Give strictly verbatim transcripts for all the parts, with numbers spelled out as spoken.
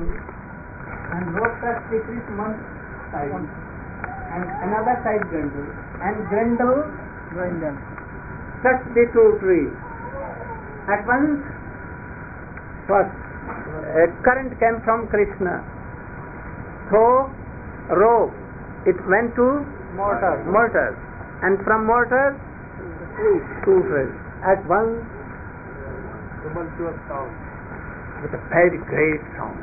and Lotus decreased one side and another side Grendel, and Grendel Grendel touched the two trees. At once, first, a current came from Krishna. So, rope, it went to mortar mortar, and from mortar to trees. At once, tumultuous sound with a very great sound.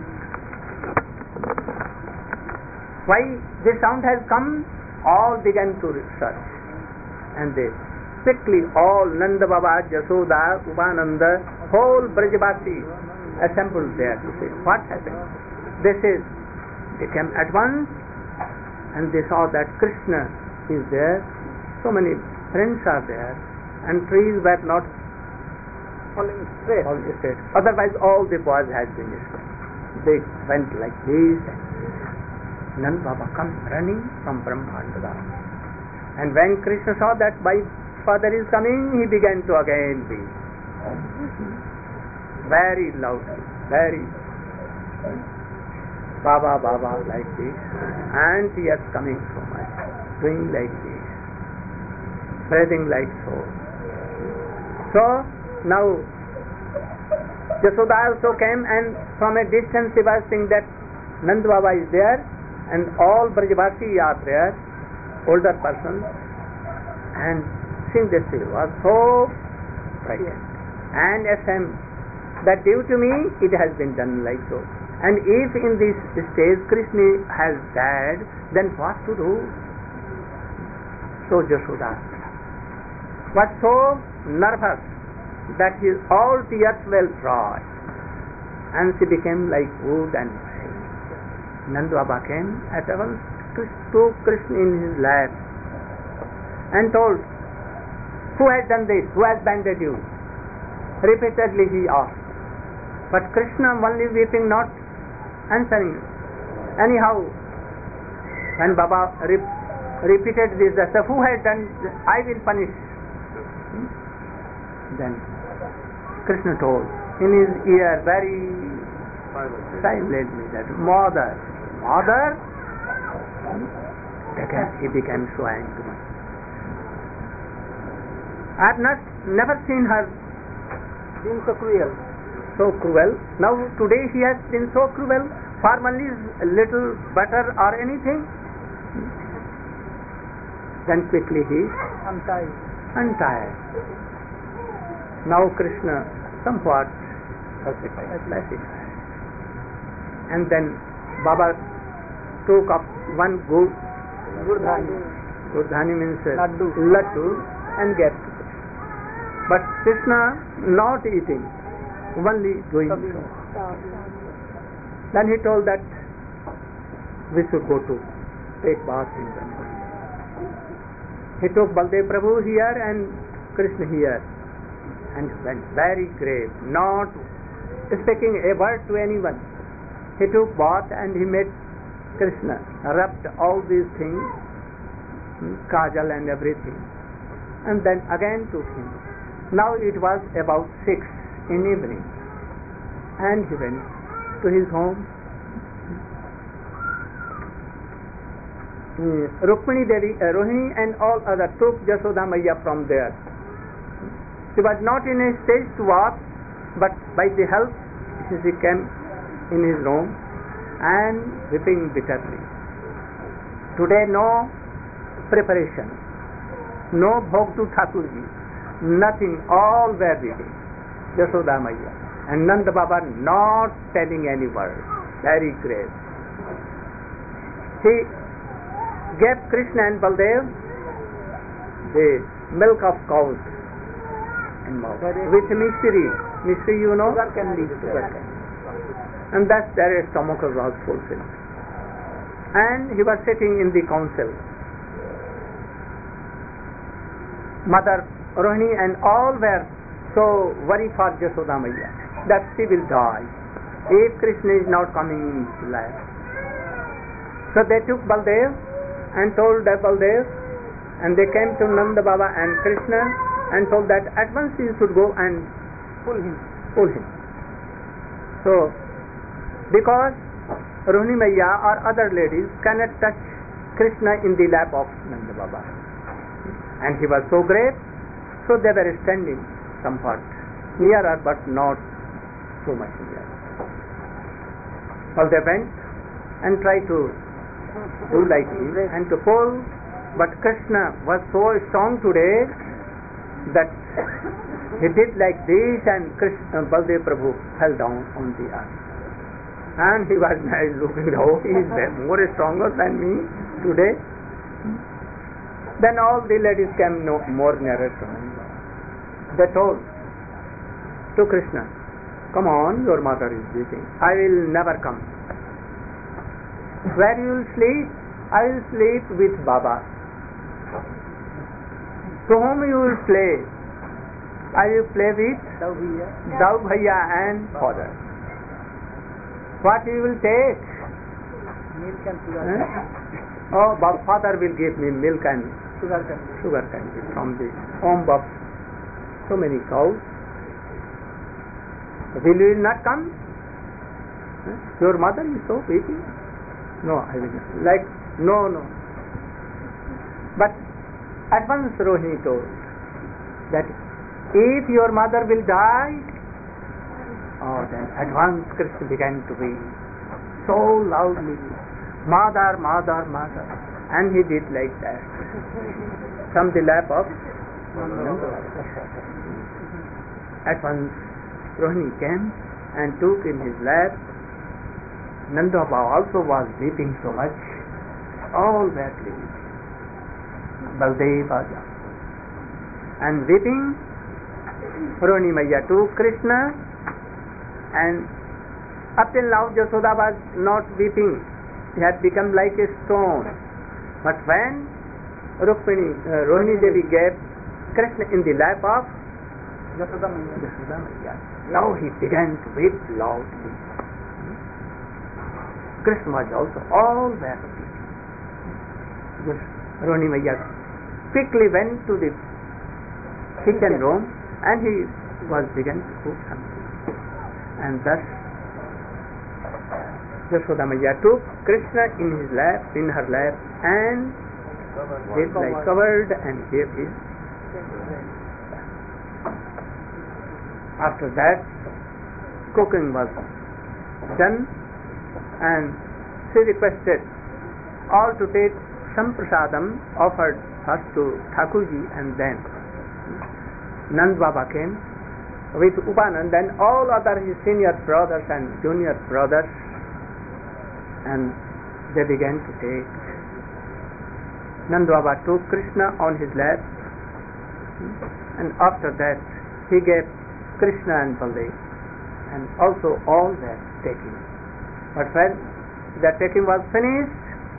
Why this sound has come? All began to research, and they quickly, all Nanda Baba, Jasoda, Upananda, whole Brajavasi assembled there to say what happened. This is, they came at once, and they saw that Krishna is there, so many friends are there, and trees were not falling straight. All straight. Otherwise, all the boys had been straight. They went like this, and Nand Baba comes running from Brahmanda. And when Krishna saw that my father is coming, he began to again be very loudly, very Baba, Baba, like this, and tears coming so much, doing like this, breathing like so. So, now Jasoda also came, and from a distance she was seeing that Nand Baba is there, and all Brajavasi are there, older persons, and seeing this she was so frightened and ashamed that due to me it has been done like so. And if in this stage Krishna has died, then what to do? So Jasoda was so nervous that his all tears were dry, and she became like wood and fire. Nand Baba came at once, took Krishna in his lap and told, who has done this? Who has banded you? Repeatedly he asked. But Krishna, only weeping, not answering. Anyhow, when Baba re- repeated this, that who has done this? I will punish. Then Krishna told in his ear very silently that mother, mother, he became so angry. I have not never seen her being so cruel. So cruel. Now today he has been so cruel. Formerly a little butter or anything. Then quickly he Untied. untied. Now Krishna somewhat pacified. And then Baba took up one good Gurdhani. Gurdhani means uh, Laddu. laddu and gave to Krishna. But Krishna not eating, only doing so. Then he told that we should go to take bath in Ganga. He took Baldev Prabhu here and Krishna here, and went very grave, not speaking a word to anyone. He took bath and he met Krishna, rubbed all these things, kajal and everything, and then again took him. Now it was about six in evening, and he went to his home. Uh, Rukmini Devi, uh, Rohini and all others took Jasoda Maiya from there. She was not in a stage to walk, but by the help she came in his room and weeping bitterly. Today no preparation, no bhog to Thakurji, nothing, all were weeping. Jasoda Maiya and Nanda Baba not telling any word, very grave. He gave Krishna and Baldev the milk of cows and mouth with mystery. Mystery, you know, Sugar candy. Sugar candy. And thus their stomach was fulfilled. And he was sitting in the council. Mother Rohini and all were so worried for Jasoda Maiya that she will die if Krishna is not coming in life. So they took Baldev and told that Baldev, and they came to Nanda Baba and Krishna and told that at once he should go and Pull him. pull him. So, because Rohini Maiya or other ladies cannot touch Krishna in the lap of Nanda Baba. And he was so great, so they were standing somewhat nearer but not so much near. Well, they went and tried to do like this and to pull, but Krishna was so strong today that he did like this and Krishna, Baldev Prabhu fell down on the earth. And he was looking, oh, he is more stronger than me today. Then all the ladies came no more nearer to him. They told to Krishna, come on, your mother is weeping. I will never come. Where you will sleep? I will sleep with Baba. To whom you will play? I will play with Dau Bhaiya and father. What you will take? Milk and sugar. Eh? Oh, Baba, father will give me milk and Sugar candy. sugar candy from the home of so many cows. Will you not come? Eh? Your mother is so weeping. No, I will not. Like, no, no. But at once Rohini told that if your mother will die, oh, then at once Krishna began to weep so loudly, mother, mother, mother, and he did like that from the lap of Nanda. At once Rohini came and took in his lap. Nanda Baba also was weeping so much, all badly. Baldev Aja. And weeping, Rohini Maiya took Krishna, and up till now Yashoda was not weeping. He had become like a stone. But when Rukmini, uh, Rohini Devi gave Krishna in the lap of Yashoda Maiya. Yashoda Maiya, now he began to weep loudly. Krishna was also all that. Rohini Maiya quickly went to the kitchen room and he was began to cook something. And thus Yashoda Maiya took Krishna in his lap, in her lap, and did like covered and gave his. After that, cooking was done, and she requested all to take some prasadam offered first to Thakurji, and then Nand Baba came with Upanand and all other his senior brothers and junior brothers, and they began to take. Nand Baba took Krishna on his lap, and after that he gave Krishna and Baldev, and also all that taking. But when the taking was finished,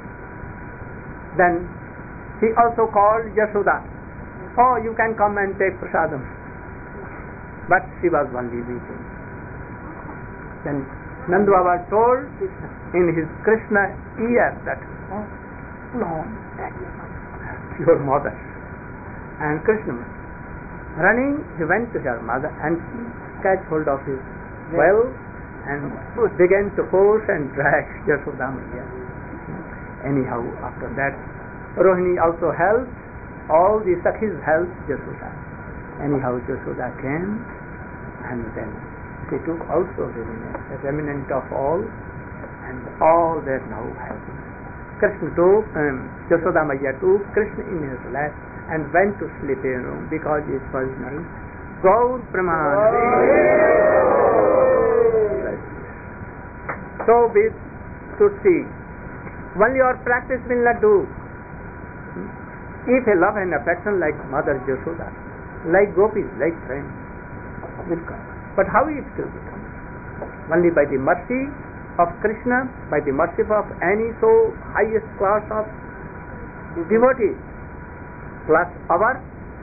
then he also called Yashoda. Oh, you can come and take prasadam. But she was only weeping. Then Nand Baba told in his Krishna ear that, oh, no, your mother. And Krishna, running, he went to her mother and catch hold of his well and began to push and drag Yashoda Maiya. Anyhow, after that, Rohini also helped, all the Sakhis helped Yashoda. Anyhow, Yashoda came, and then she took also the remnant of all, and all that now happened. Krishna took, um, Yashoda Maiya took Krishna in his lap and went to sleep in a room because it was night. Gaur Praman. So we should see. Only your practice will not do. If a love and affection like Mother Yashoda, like gopis, like friends, will come. But how it will become? Only by the mercy of Krishna, by the mercy of any so highest class of devotees, plus our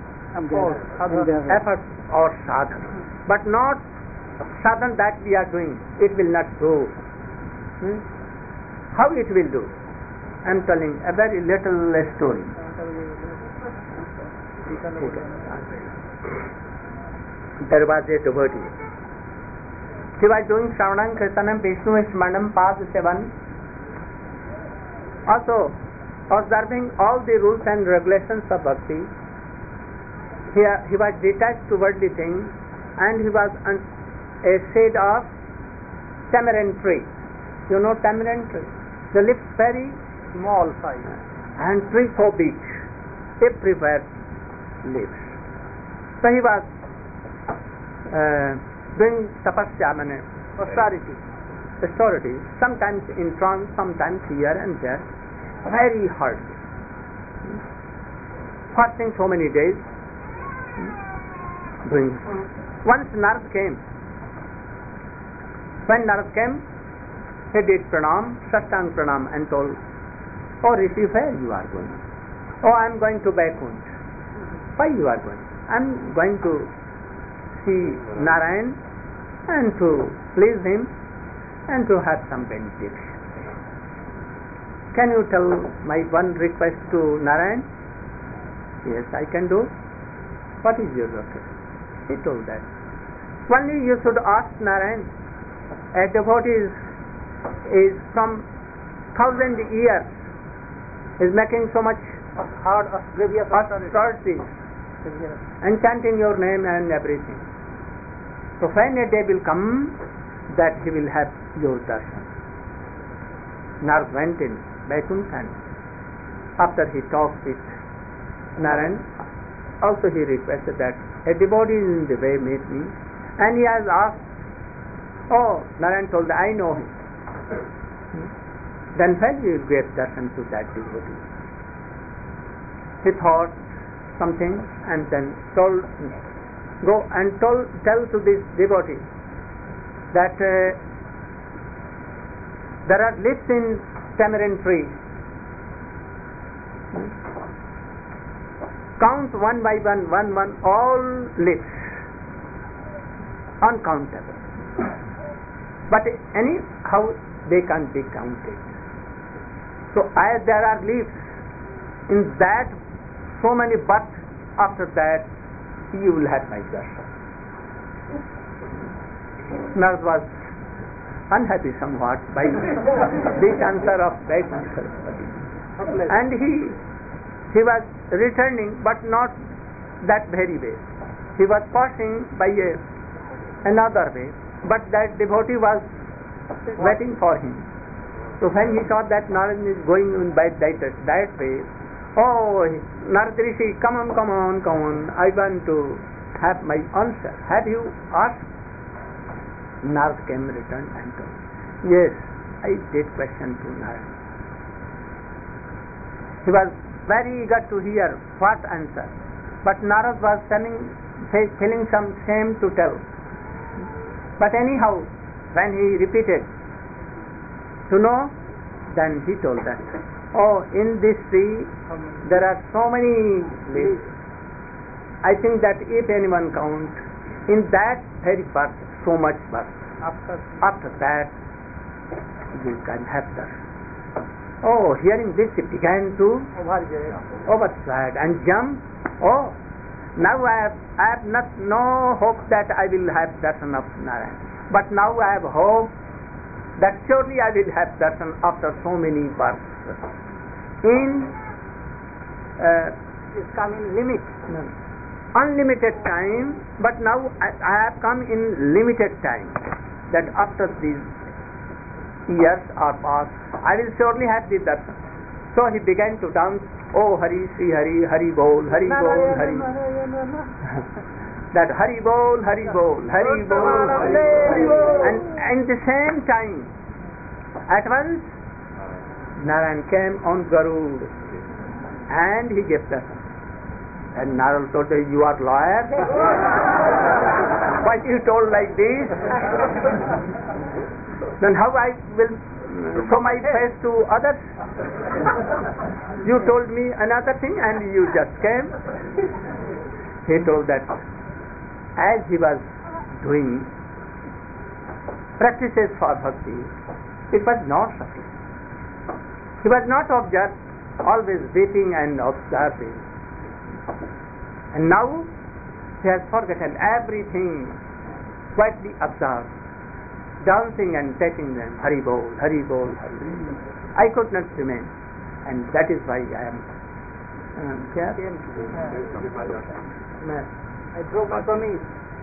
effort or sadhana. But not sadhana that we are doing, it will not do. Hmm? How it will do? I am telling a very little story. There was a devotee. He was doing Shravanam, Kirtanam, Vishnu Smaranam, Pad Sevan, Also, observing all the rules and regulations of bhakti, he, he was detached to worldly things, and he was un, a shade of tamarind tree. You know tamarind tree? The leaves very Small size. and tree so big, everywhere leaves. So he was uh, doing tapasya, mane, Austerity. austerity, sometimes in trance, sometimes here and there, very hard. Fasting so many days, doing. Once Narad came. When Narad came, he did pranam, sastang pranam, and told, "Oh Rishi, where you are going?" "Oh, I am going to Vaikunt." "Why you are going?" "I am going to see Narayan and to please him and to have some benediction. Can you tell my one request to Narayan?" "Yes, I can do." "What is your request?" He told that. "Only you should ask Narayan. A devotee is, is from thousand years is making so much Hard, grievous austerity. austerity and chanting your name and everything. So when a day will come that he will have your darshan." Narad went in Vaikuntha, and after he talked with Narayan, also he requested that a devotee is in the way, meet me, and he has asked. Oh, Narayan told, "I know him." Then when you will get darshan to that devotee? He thought something and then told, go and told, tell to this devotee that uh, there are leaves in tamarind tree. Count one by one, one, one, all leaves, uncountable. But anyhow, they can't be counted. So as there are leaves in that, so many, but after that you will have my darshan. Narad was unhappy somewhat by this answer of Vaikuntha Saraswati. And he he was returning, but not that very way. He was passing by a, another way, but that devotee was waiting for him. So when he saw that Narad is going in by that, that way, "Oh, Narad Rishi, come on, come on, come on, I want to have my answer. Have you asked?" Narad came, returned and told, "Yes, I did question to Narad." He was very eager to hear what answer, but Narad was telling, feeling some shame to tell. But anyhow, when he repeated, "To know," then he told that, "Oh, in this tree there are so many leaves. I think that if anyone counts, in that very birth, so much birth. After, after that, you can have that." Oh, hearing this, he began to overswag and jump. "Oh, now I have, I have not, no hope that I will have darshan of Narayan. But now I have hope that surely I will have darshan after so many births. In uh, come in limit, no, unlimited time, but now I, I have come in limited time. That after these years are past, I will surely have the darshan." So he began to dance, "Oh Hari, Sri Hari, Hari Bol, Hari Bol, Hari." That Hari Bol, Hari Bol, Hari Bol, Hari Bol. And at the same time, at once, Narayan came on Garud and he gave darshan. And Narayan told him, "You are liar. Why you told like this? Then how I will show my face to others? You told me another thing and you just came." He told that as he was doing practices for bhakti, it was not sufficient. He was not of just always waiting and observing. And now he has forgotten everything, quietly observed, dancing and taking them, Hari Bol, Hari Bol, Hari Bol. I could not remain. and that is why I am uh, here. I drove my Burmese.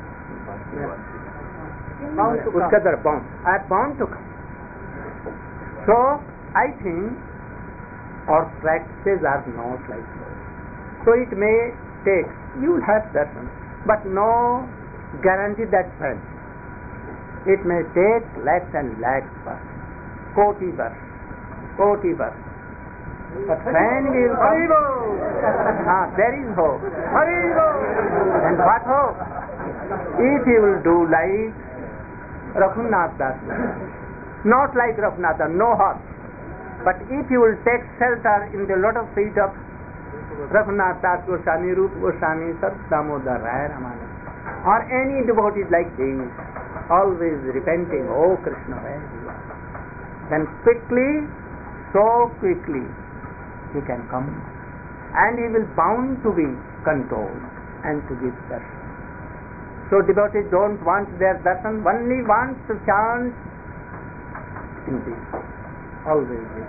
Bound to come. Uskadar bound. I am bound to come. So I think our practices are not like so. So it may take, you will have darshan, but no guarantee that friend. It may take lakhs and lakhs births, koti births, koti births. But when we will come, ah, there is hope. And what hope? If you will do like Raghunath Das, not like Raghunath Das, no horse, but if you will take shelter in the lotus feet of Raghunath Das Goswami, Rupa Goswami, Sat Damodar Rai Ramanand, or any devotees like these, always repenting, oh Krishna, where you are, then quickly, so quickly, he can come, and he will bound to be controlled and to give darshan. So devotees don't want their darshan, only want to chant in this, always this.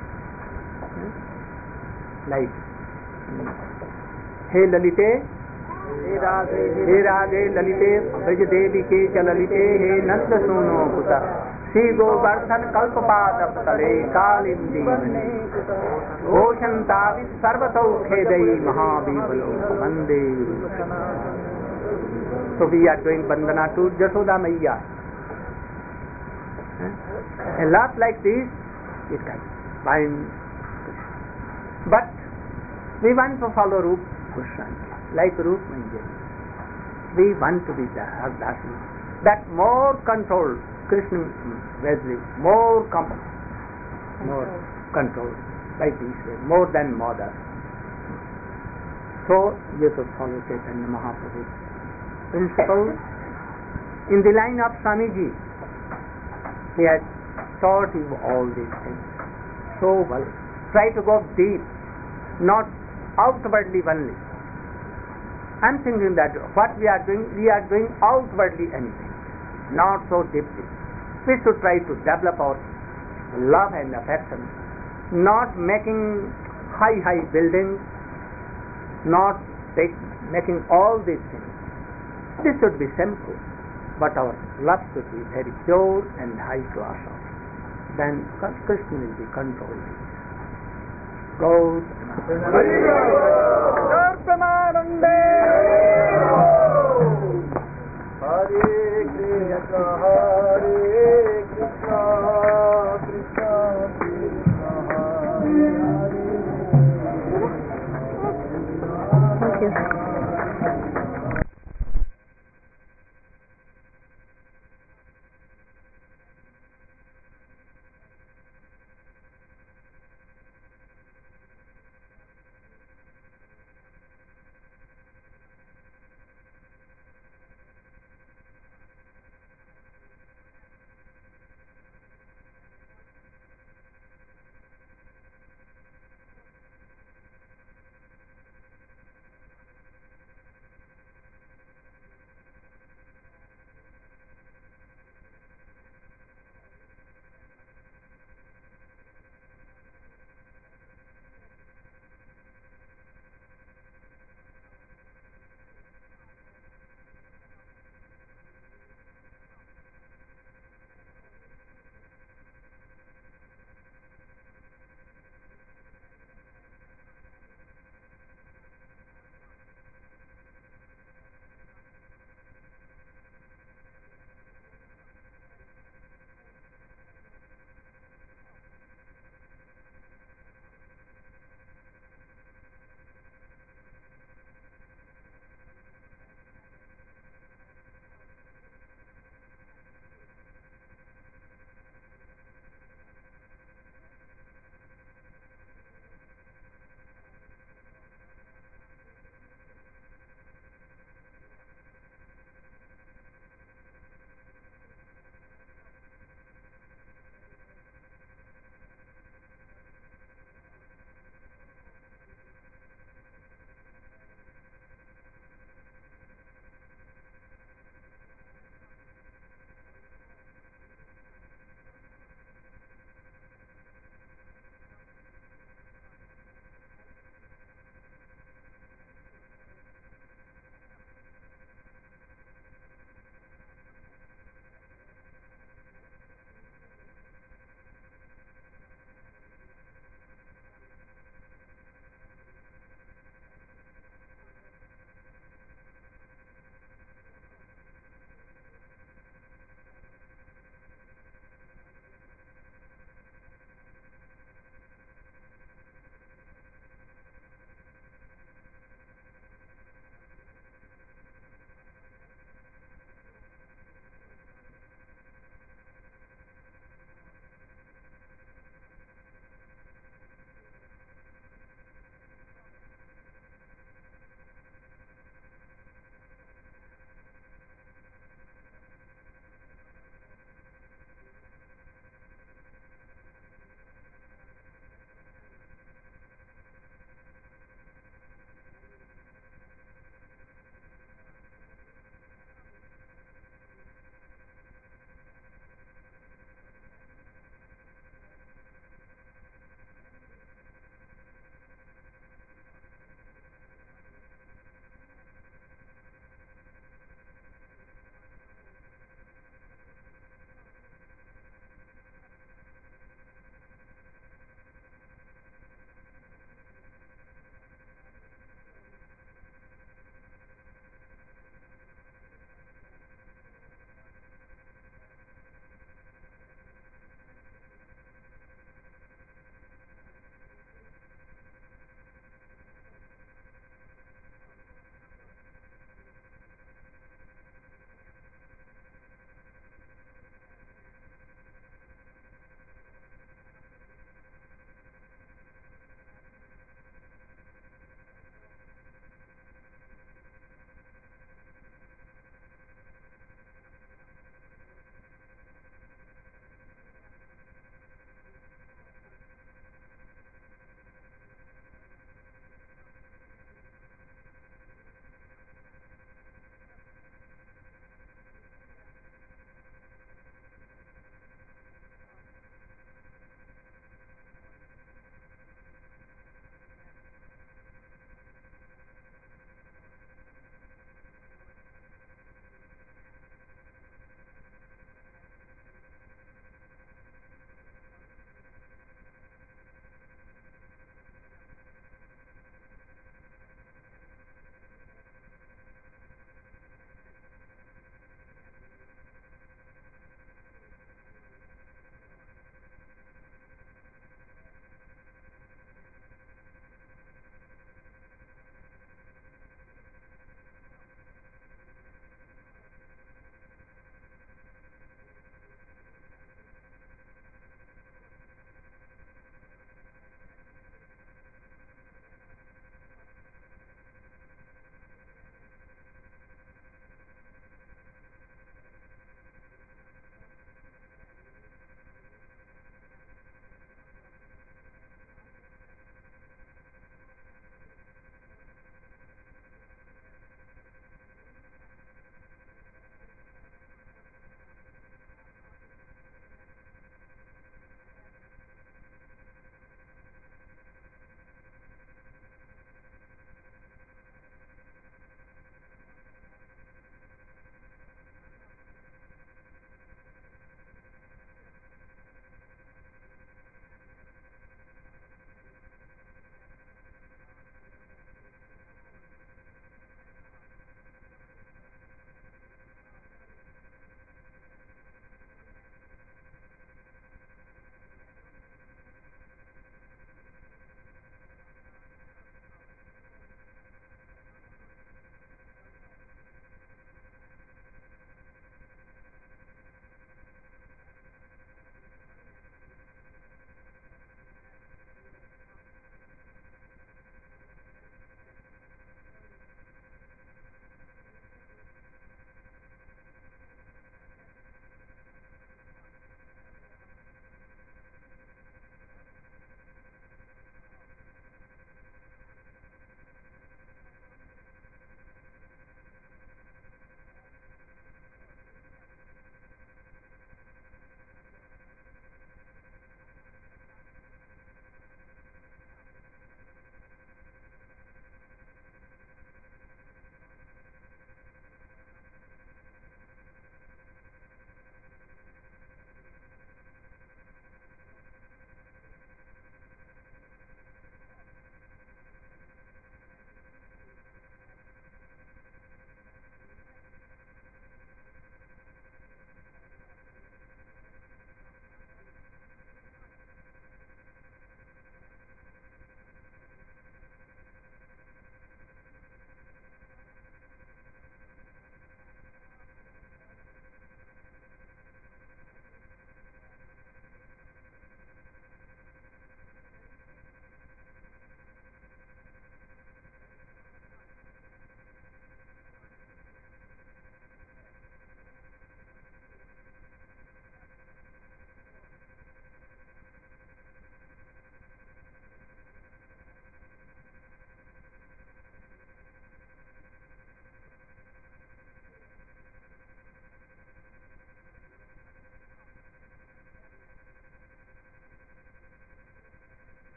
Like, He Lalite, He Radhe Lalite, Braj Devi Ke Chalalite, He Nanda Sono Kuta, Shri Govardhan Kalpapad Aptale, Kalindi Mani, Oshantavi Sarvatau Khedai Mahabibalo, Vande. So we are doing Bandana to Jashoda Maiya. A lot like this, it can bind. But we want to follow Rup Goswami, like Rup Manjari. We want to be have darshan. That more control, Krishna Wesley, more company, more control, like this way, more than mother. So you should follow Chaitanya Mahaprabhu's principle. In the line of Swamiji, he has taught you all these things so well. Try to go deep, not outwardly only. I'm thinking that what we are doing, we are doing outwardly anything, not so deeply. We should try to develop our love and affection, not making high, high buildings, not take, making all these things. This should be simple, but our love should be very pure and high class. Then Krishna will be controlled. Go.